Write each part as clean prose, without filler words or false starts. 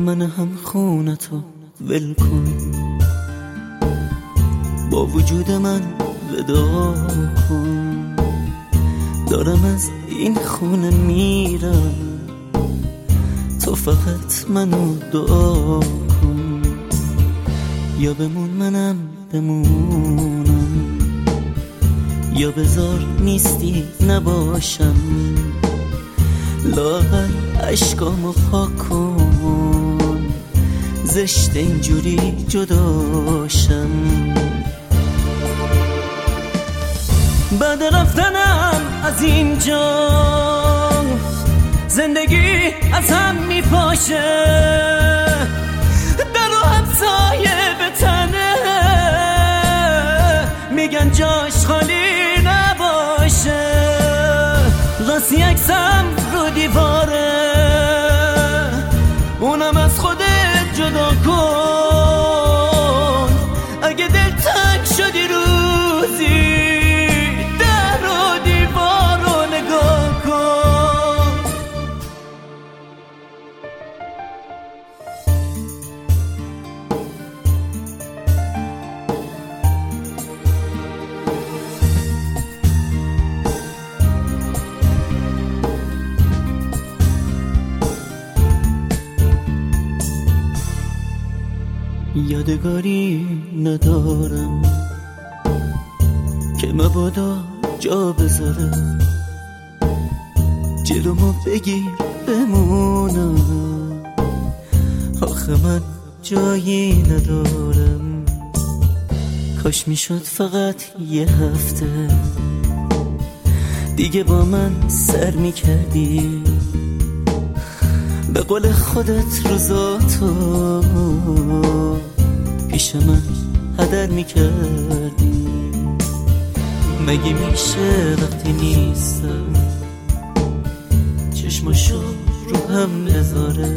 من هم خونتو ول کن، با وجود من ودا کن. دارم از این خونه میرم، تو فقط منو دعا کن. یا بمون منم بمونم، یا بذار نیستی نباشم. لااقل عشقامو پاک کن، زشت اینجوری جداشم. بعد رفتنم از اینجا زندگی از هم میپاشه، در و همسایه به تنه میگن جاش خالی نباشه. راستی عکسم رو دیواره، اونم از خودت جدا کن. اگه دل تنگ شدی روزی، در و دیوار رو نگاه کن. یادگاری ندارم که مبادا جا بذارم. جلومو بگیر بمونم، آخه من جایی ندارم. کاش میشد فقط یه هفته دیگه با من سر میکردی. به قول خودت روزاتو پیش من هدر میکردی. مگه میشه وقتی نیستم چشماشو رو هم نذاره،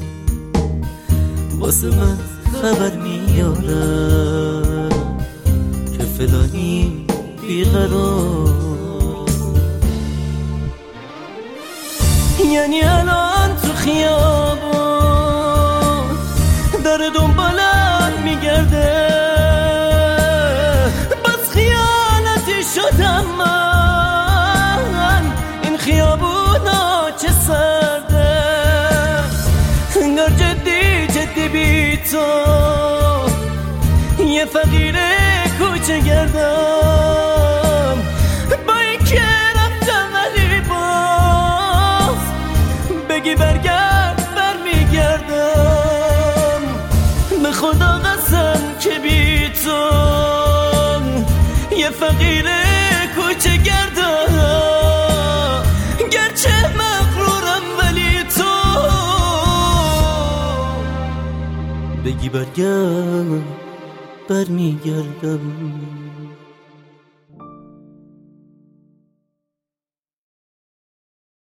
واسه من خبر میاره که فلانی بیقرار. یعنی الان تو خیابون داره دنبالم میگرده، بس خیانتی شدم من. این خیابونا چه سرده، انگار جدی جدی بی تو یه فقیر کوچه گردم. با این که رفتم ولی باز بگی برگرد برمیگردم. به خدا قسم که بی تو یه فقیر کوچه گردم. گرچه مغرورم ولی تو بگی برگرد برمیگردم.